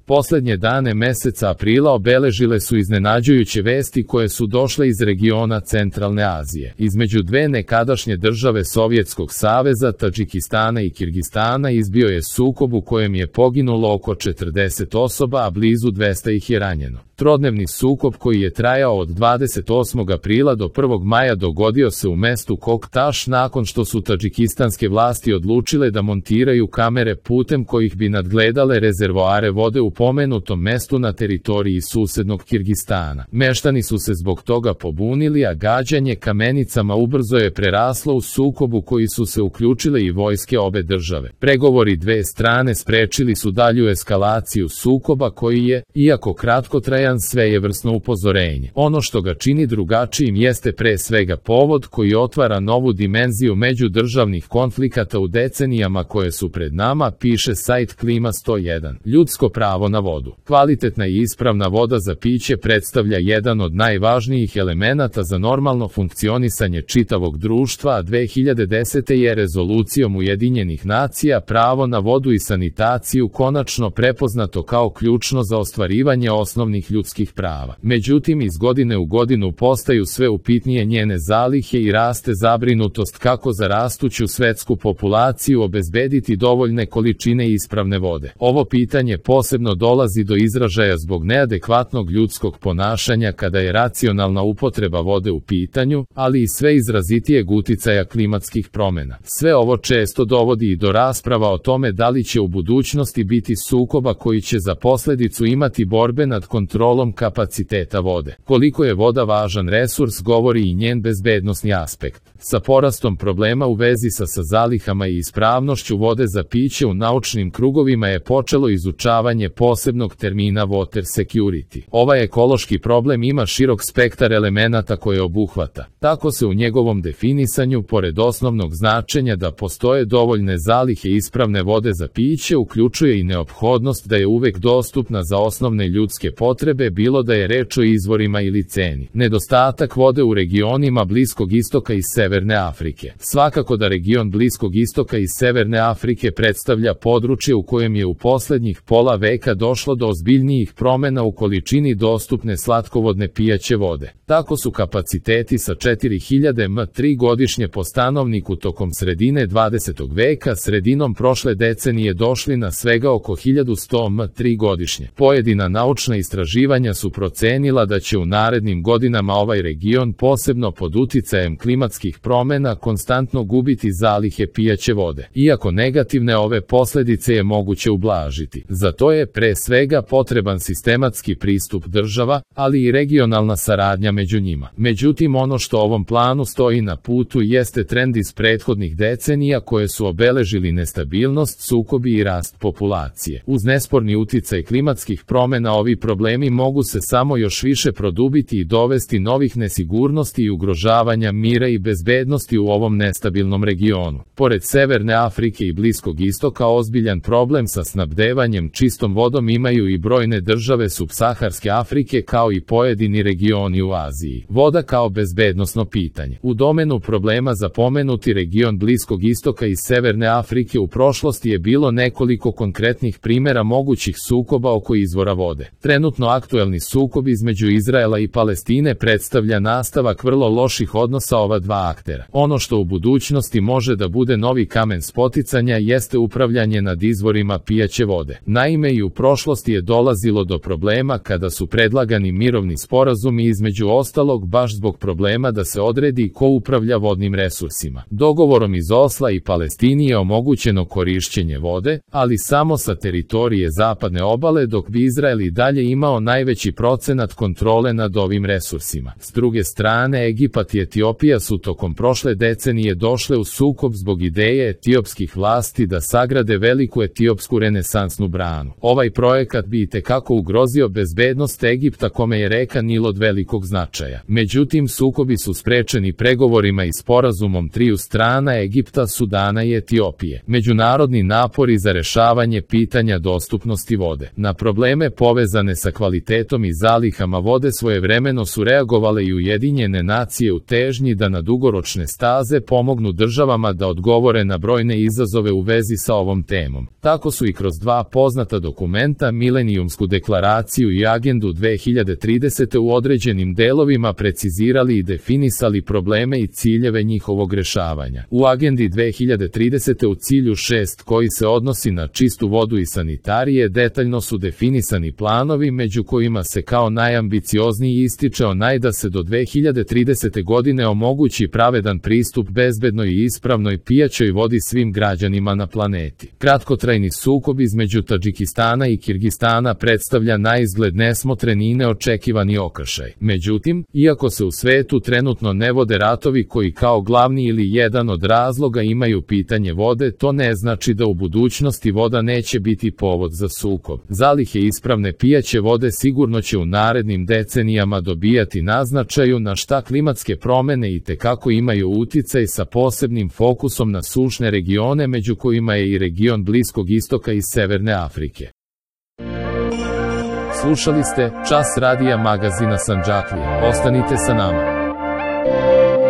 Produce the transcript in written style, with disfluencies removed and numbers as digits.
Posljednje dane meseca aprila obeležile su iznenađujuće vesti koje su došle iz regiona Centralne Azije. Između dve nekadašnje države Sovjetskog saveza, Tadžikistana i Kirgistana, izbio je sukob u kojem je poginulo oko 40 osoba, a blizu 200 ih je ranjeno. Trodnevni sukob koji je trajao od 28. aprila do 1. maja dogodio se u mestu Koktaš nakon što su tadžikistanske vlasti odlučile da montiraju kamere putem kojih bi nadgledale rezervoare vode u pomenutom mestu na teritoriji susednog Kirgistana. Meštani su se zbog toga pobunili, a gađanje kamenicama ubrzo je preraslo u sukob u koji su se uključile i vojske obe države. Pregovori dve strane sprečili su dalju eskalaciju sukoba koji je, iako kratkotrajan, svejevrsno upozorenje. Ono što ga čini drugačijim jeste pre svega povod koji otvara novu dimenziju međudržavnih konflikata u decenijama koje su pred nama, piše sajt Klima 101. Ljudsko pravo na vodu. Kvalitetna i ispravna voda za piće predstavlja jedan od najvažnijih elemenata za normalno funkcionisanje čitavog društva, a 2010. je rezolucijom Ujedinjenih nacija pravo na vodu i sanitaciju konačno prepoznato kao ključno za ostvarivanje osnovnih ljudskih prava. Međutim, iz godine u godinu postaju sve upitnije njene zalihe i raste zabrinutost kako za rastuću svetsku populaciju obezbediti dovoljne količine ispravne vode. Ovo pitanje posebno dolazi do izražaja zbog neadekvatnog ljudskog ponašanja kada je racionalna upotreba vode u pitanju, ali i sve izrazitijeg uticaja klimatskih promjena. Sve ovo često dovodi i do rasprava o tome da li će u budućnosti biti sukoba koji će za posljedicu imati borbe nad kontrolom kapaciteta vode. Koliko je voda važan resurs govori i njen bezbednosni aspekt. Sa porastom problema u vezi sa zalihama i ispravnošću vode za piće u naučnim krugovima je počelo izučavanje posebnog termina water security. Ovaj ekološki problem ima širok spektar elemenata koje obuhvata. Tako se u njegovom definisanju, pored osnovnog značenja da postoje dovoljne zalihe ispravne vode za piće, uključuje i neophodnost da je uvek dostupna za osnovne ljudske potrebe, bilo da je reč o izvorima ili ceni. Nedostatak vode u regionima Bliskog istoka i Severne Afrike. Svakako da region Bliskog istoka i Severne Afrike predstavlja područje u kojem je u posljednjih pola veka došlo do ozbiljnijih promjena u količini dostupne slatkovodne pijaće vode. Tako su kapaciteti sa 4000 m3 godišnje po stanovniku tokom sredine 20. veka sredinom prošle decenije došli na svega oko 1100 m3 godišnje. Pojedina naučna istraživanja su procenila da će u narednim godinama ovaj region, posebno pod uticajem klimatskih promjena, konstantno gubiti zalihe pijaće vode. Iako negativne ove posljedice je moguće ublažiti. Za to je pre svega potreban sistematski pristup država, ali i regionalna saradnja među njima. Međutim, ono što ovom planu stoji na putu jeste trend iz prethodnih decenija koje su obeležili nestabilnost, sukobi i rast populacije. Uz nesporni uticaj klimatskih promjena ovi problemi mogu se samo još više produbiti i dovesti novih nesigurnosti i ugrožavanja mira i bezbednosti u ovom nestabilnom regionu. Pored Severne Afrike i Bliskog istoka, ozbiljan problem sa snabdevanjem čistom vodom imaju i brojne države subsaharske Afrike kao i pojedini regioni u Aziji. Voda kao bezbednosno pitanje. U domenu problema za pomenuti region Bliskog istoka i Severne Afrike u prošlosti je bilo nekoliko konkretnih primjera mogućih sukoba oko izvora vode. Trenutno aktuelni sukob između Izraela i Palestine predstavlja nastavak vrlo loših odnosa ova dva aktera. Ono što u budućnosti može da bude novi kamen spoticanja jeste upravljanje nad izvorima pijaće vode. Naime, i u prošlosti je dolazilo do problema kada su predlagani mirovni sporazumi, između ostalog baš zbog problema da se odredi ko upravlja vodnim resursima. Dogovorom iz Osla i Palestini je omogućeno korišćenje vode, ali samo sa teritorije zapadne obale, dok bi Izrael i dalje imao najveći procenat kontrole nad ovim resursima. S druge strane, Egipat i Etiopija su tokom prošle decenije došle u sukob zbog ideje etiopskih vlasti da sagrade veliku etiopsku renesansnu branu. Ovaj projekat bi itekako ugrozio bezbednost Egipta, kome je reka Nil od velikog značaja. Međutim, sukobi su sprečeni pregovorima i sporazumom triju strana Egipta, Sudana i Etiopije. Međunarodni napori za rešavanje pitanja dostupnosti vode na probleme povezane sa kvalitetom kvalitetom i zalihama vode svojevremeno su reagovale i Ujedinjene nacije u težnji da na dugoročne staze pomognu državama da odgovore na brojne izazove u vezi sa ovom temom. Tako su i kroz dva poznata dokumenta, Milenijumsku deklaraciju i Agendu 2030. u određenim delovima precizirali i definisali probleme i ciljeve njihovog rešavanja. U Agendi 2030. u cilju 6, koji se odnosi na čistu vodu i sanitarije, detaljno su definisani planovi, među kojima se kao najambiciozniji ističe onaj da se do 2030. godine omogući pravedan pristup bezbednoj i ispravnoj pijaćoj vodi svim građanima na planeti. Kratkotrajni sukob između Tadžikistana i Kirgistana predstavlja naizgled nesmotren i neočekivani okršaj. Međutim, iako se u svetu trenutno ne vode ratovi koji kao glavni ili jedan od razloga imaju pitanje vode, to ne znači da u budućnosti voda neće biti povod za sukob. Zalihe ispravne pijaće vode sigurno će u narednim decenijama dobijati na značaju, na šta klimatske promene i tekako imaju uticaj, sa posebnim fokusom na sušne regione, među kojima je i region Bliskog istoka i Severne Afrike. Slušali ste Čas radija magazina Sandžaklija. Ostanite sa nama.